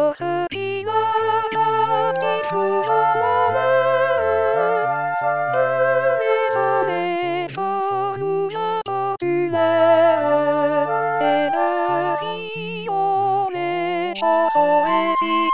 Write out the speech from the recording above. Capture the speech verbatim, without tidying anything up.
philosophy qui touche à l'âme. Les hommes efforts nous apportent l'air. Et ainsi on les chansons ainsi.